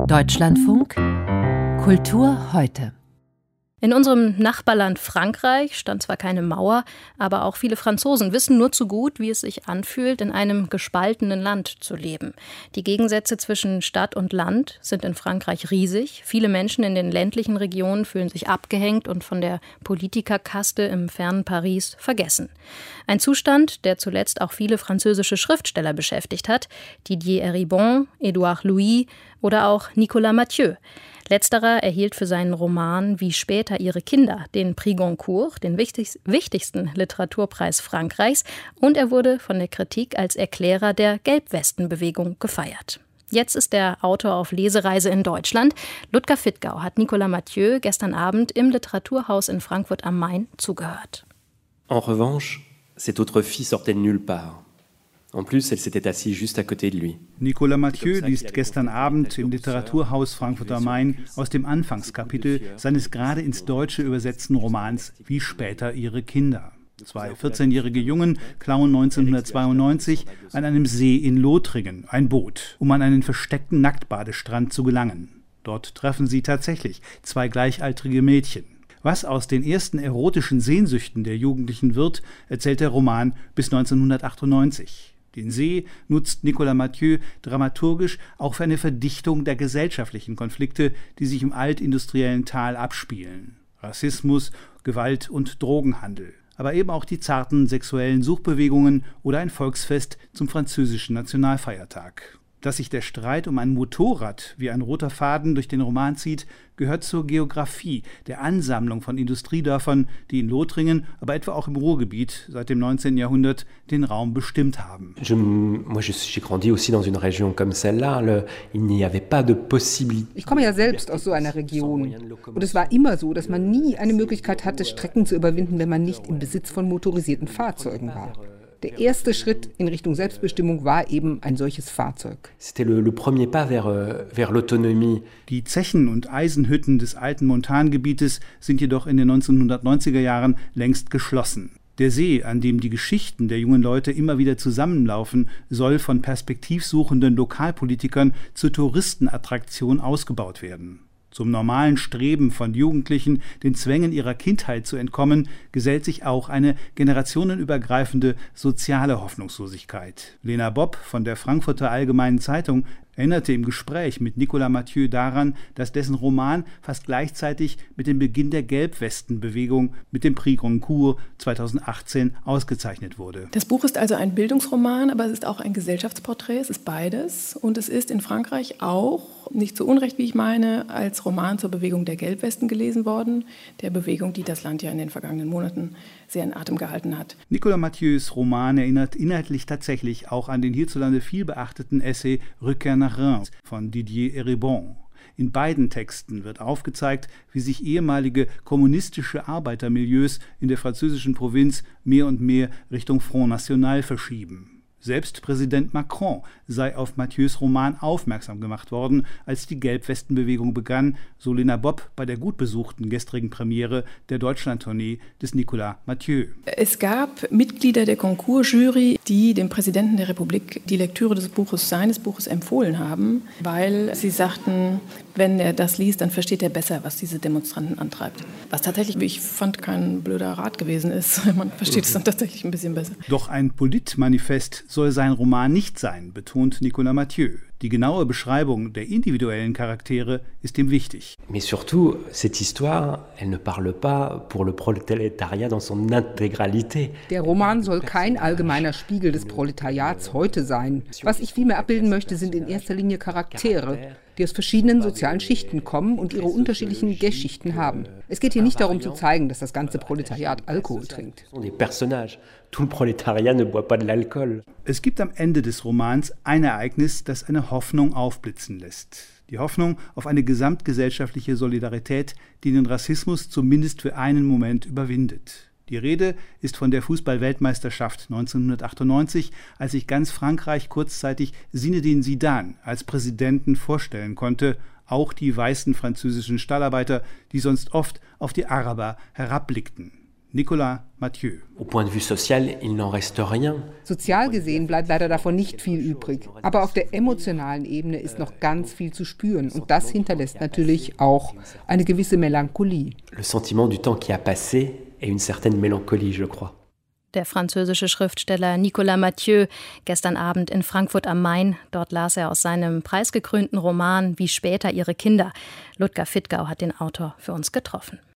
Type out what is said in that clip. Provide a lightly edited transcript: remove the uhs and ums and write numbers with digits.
Deutschlandfunk Kultur heute. In unserem Nachbarland Frankreich stand zwar keine Mauer, aber auch viele Franzosen wissen nur zu gut, wie es sich anfühlt, in einem gespaltenen Land zu leben. Die Gegensätze zwischen Stadt und Land sind in Frankreich riesig. Viele Menschen in den ländlichen Regionen fühlen sich abgehängt und von der Politikerkaste im fernen Paris vergessen. Ein Zustand, der zuletzt auch viele französische Schriftsteller beschäftigt hat, Didier Eribon, Édouard Louis oder auch Nicolas Mathieu. Letzterer erhielt für seinen Roman Wie später ihre Kinder den Prix Goncourt, den wichtigsten Literaturpreis Frankreichs, und er wurde von der Kritik als Erklärer der Gelbwestenbewegung gefeiert. Jetzt ist der Autor auf Lesereise in Deutschland. Ludger Fittgau hat Nicolas Mathieu gestern Abend im Literaturhaus in Frankfurt am Main zugehört. En revanche, cette autre fille sortait de nulle part. En plus, elle s'était assise juste à côté de lui. Nicolas Mathieu liest gestern Abend im Literaturhaus Frankfurt am Main aus dem Anfangskapitel seines gerade ins Deutsche übersetzten Romans Wie später ihre Kinder. Zwei 14-jährige Jungen klauen 1992 an einem See in Lothringen ein Boot, um an einen versteckten Nacktbadestrand zu gelangen. Dort treffen sie tatsächlich zwei gleichaltrige Mädchen. Was aus den ersten erotischen Sehnsüchten der Jugendlichen wird, erzählt der Roman bis 1998. Den See nutzt Nicolas Mathieu dramaturgisch auch für eine Verdichtung der gesellschaftlichen Konflikte, die sich im altindustriellen Tal abspielen. Rassismus, Gewalt und Drogenhandel. Aber eben auch die zarten sexuellen Suchbewegungen oder ein Volksfest zum französischen Nationalfeiertag. Dass sich der Streit um ein Motorrad wie ein roter Faden durch den Roman zieht, gehört zur Geografie der Ansammlung von Industriedörfern, die in Lothringen, aber etwa auch im Ruhrgebiet seit dem 19. Jahrhundert den Raum bestimmt haben. J'ai grandi aussi dans une région comme celle-là. Il n'y avait pas de possibilité. Ich komme ja selbst aus so einer Region. Und es war immer so, dass man nie eine Möglichkeit hatte, Strecken zu überwinden, wenn man nicht im Besitz von motorisierten Fahrzeugen war. Der erste Schritt in Richtung Selbstbestimmung war eben ein solches Fahrzeug. C'était le premier pas vers l'autonomie. Die Zechen und Eisenhütten des alten Montangebietes sind jedoch in den 1990er Jahren längst geschlossen. Der See, an dem die Geschichten der jungen Leute immer wieder zusammenlaufen, soll von perspektivsuchenden Lokalpolitikern zur Touristenattraktion ausgebaut werden. Zum normalen Streben von Jugendlichen, den Zwängen ihrer Kindheit zu entkommen, gesellt sich auch eine generationenübergreifende soziale Hoffnungslosigkeit. Lena Bopp von der Frankfurter Allgemeinen Zeitung erinnerte im Gespräch mit Nicolas Mathieu daran, dass dessen Roman fast gleichzeitig mit dem Beginn der Gelbwestenbewegung mit dem Prix Goncourt 2018 ausgezeichnet wurde. Das Buch ist also ein Bildungsroman, aber es ist auch ein Gesellschaftsporträt, es ist beides. Und es ist in Frankreich auch, nicht zu Unrecht, wie ich meine, als Roman zur Bewegung der Gelbwesten gelesen worden, der Bewegung, die das Land ja in den vergangenen Monaten sehr in Atem gehalten hat. Nicolas Mathieux Roman erinnert inhaltlich tatsächlich auch an den hierzulande viel beachteten Essay Rückkehr nach Reims von Didier Eribon. In beiden Texten wird aufgezeigt, wie sich ehemalige kommunistische Arbeitermilieus in der französischen Provinz mehr und mehr Richtung Front National verschieben. Selbst Präsident Macron sei auf Mathieux Roman aufmerksam gemacht worden, als die Gelbwestenbewegung begann, so Lena Bopp bei der gut besuchten gestrigen Premiere der Deutschlandtournee des Nicolas Mathieu. Es gab Mitglieder der Goncourt-Jury, die dem Präsidenten der Republik die Lektüre seines Buches empfohlen haben, weil sie sagten, wenn er das liest, dann versteht er besser, was diese Demonstranten antreibt. Was tatsächlich, wie ich fand, kein blöder Rat gewesen ist. Man versteht es dann tatsächlich ein bisschen besser. Doch ein Politmanifest soll sein Roman nicht sein, betont Nicolas Mathieu. Die genaue Beschreibung der individuellen Charaktere ist ihm wichtig. Mais surtout, cette histoire, elle ne parle pas pour le prolétariat dans son intégralité. Der Roman soll kein allgemeiner Spiegel des Proletariats heute sein. Was ich vielmehr abbilden möchte, sind in erster Linie Charaktere, die aus verschiedenen sozialen Schichten kommen und ihre unterschiedlichen Geschichten haben. Es geht hier nicht darum zu zeigen, dass das ganze Proletariat Alkohol trinkt. Es gibt am Ende des Romans ein Ereignis, das eine Hoffnung aufblitzen lässt. Die Hoffnung auf eine gesamtgesellschaftliche Solidarität, die den Rassismus zumindest für einen Moment überwindet. Die Rede ist von der Fußball-Weltmeisterschaft 1998, als sich ganz Frankreich kurzzeitig Zinedine Zidane als Präsidenten vorstellen konnte, auch die weißen französischen Stallarbeiter, die sonst oft auf die Araber herabblickten. Nicolas Mathieu. Sozial gesehen bleibt leider davon nicht viel übrig. Aber auf der emotionalen Ebene ist noch ganz viel zu spüren. Und das hinterlässt natürlich auch eine gewisse Melancholie. Le sentiment du temps qui a passé et une certaine mélancolie, je crois. Der französische Schriftsteller Nicolas Mathieu, gestern Abend in Frankfurt am Main. Dort las er aus seinem preisgekrönten Roman Wie später ihre Kinder. Ludger Fittgau hat den Autor für uns getroffen.